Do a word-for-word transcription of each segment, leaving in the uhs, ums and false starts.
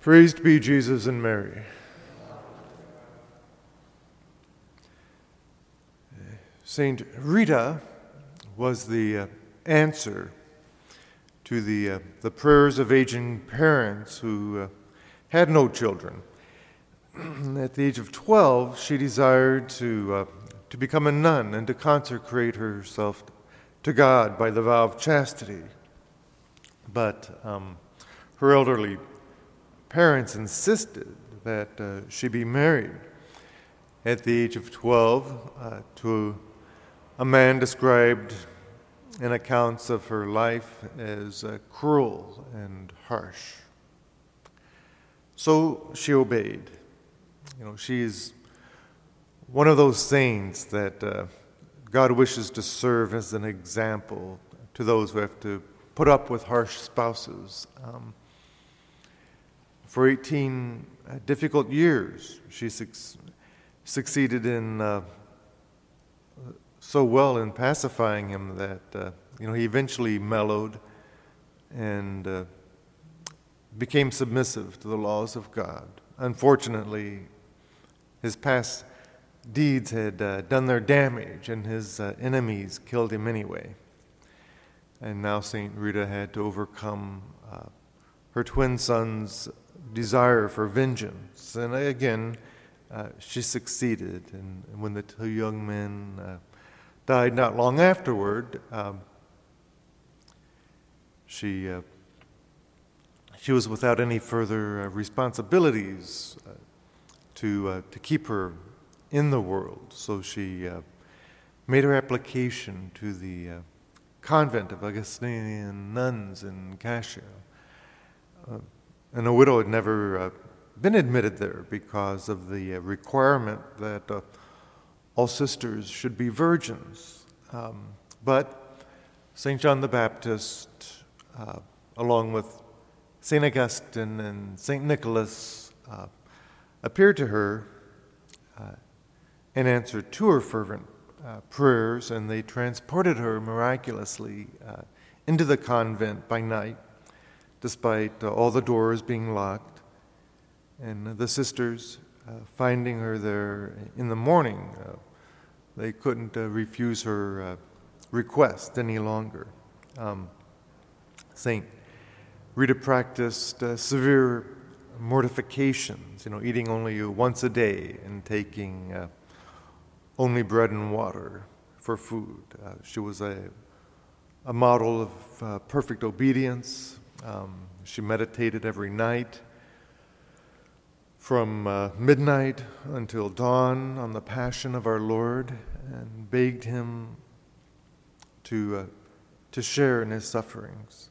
Praised be Jesus and Mary. Saint Rita was the uh, answer to the, uh, the prayers of aging parents who uh, had no children. At the age of twelve, she desired to, uh, to become a nun and to consecrate herself to God by the vow of chastity. But um, her elderly parents insisted that uh, she be married at the age of twelve uh, to a man described in accounts of her life as uh, cruel and harsh. So she obeyed. You know, she's one of those saints that uh, God wishes to serve as an example to those who have to put up with harsh spouses. Um, For eighteen uh, difficult years, she su- succeeded in uh, so well in pacifying him that uh, you know he eventually mellowed and uh, became submissive to the laws of God. Unfortunately, his past deeds had uh, done their damage, and his uh, enemies killed him anyway. And now Saint Rita had to overcome uh, her twin sons' desire for vengeance. And again, uh, she succeeded. And when the two young men uh, died not long afterward, um, she uh, she was without any further uh, responsibilities uh, to uh, to keep her in the world. So she uh, made her application to the uh, convent of Augustinian nuns in Cascia. Uh, And a widow had never uh, been admitted there because of the uh, requirement that uh, all sisters should be virgins. Um, but Saint John the Baptist, uh, along with Saint Augustine and Saint Nicholas, uh, appeared to her uh, in answer to her fervent uh, prayers, and they transported her miraculously uh, into the convent by night, despite uh, all the doors being locked. And the sisters, uh, finding her there in the morning, uh, they couldn't uh, refuse her uh, request any longer. Um, Saint Rita practiced uh, severe mortifications, you know, eating only once a day and taking uh, only bread and water for food. Uh, she was a, a model of uh, perfect obedience. Um, she meditated every night from uh, midnight until dawn on the Passion of our Lord, and begged him to uh, to share in his sufferings.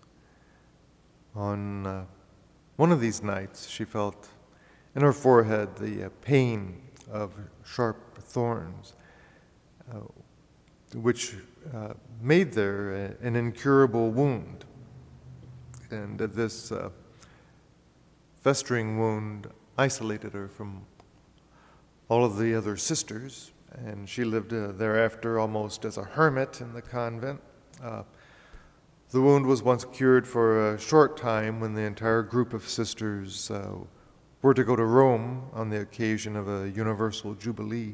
On uh, one of these nights, she felt in her forehead the uh, pain of sharp thorns, uh, which uh, made there a, an incurable wound. And this uh, festering wound isolated her from all of the other sisters, and she lived uh, thereafter almost as a hermit in the convent. Uh, the wound was once cured for a short time when the entire group of sisters uh, were to go to Rome on the occasion of a universal jubilee.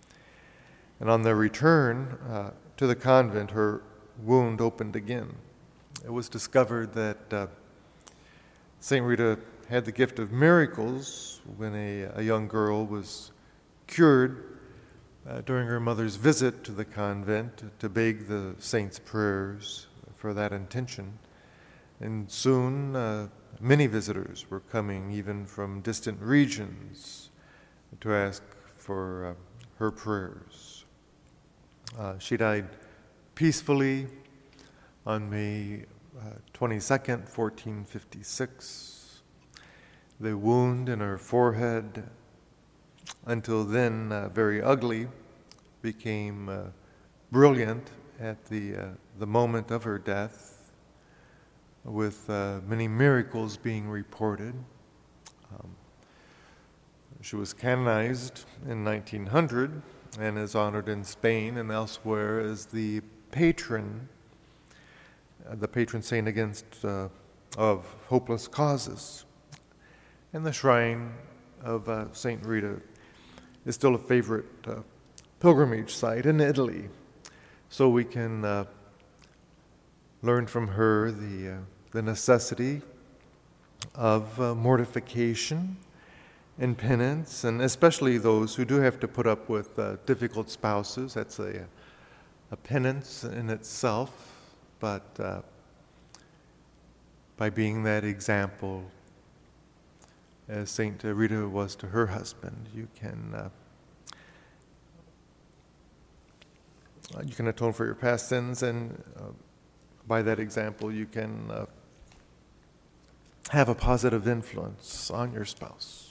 And on their return uh, to the convent, her wound opened again. It was discovered that uh, Saint Rita had the gift of miracles when a, a young girl was cured uh, during her mother's visit to the convent to beg the saint's prayers for that intention. And soon uh, many visitors were coming, even from distant regions, to ask for uh, her prayers. Uh, she died peacefully on May uh, twenty-second, fourteen fifty-six. The wound in her forehead, until then uh, very ugly, became uh, brilliant at the, uh, the moment of her death, with uh, many miracles being reported. Um, she was canonized in nineteen hundred and is honored in Spain and elsewhere as the patron the patron saint against uh, of hopeless causes. And the shrine of uh, Saint Rita is still a favorite uh, pilgrimage site in Italy. So we can uh, learn from her the, uh, the necessity of uh, mortification and penance, and especially those who do have to put up with uh, difficult spouses. That's a, a penance in itself, but uh, by being that example, as Saint Rita was to her husband, you can uh, you can atone for your past sins, and uh, by that example, you can uh, have a positive influence on your spouse.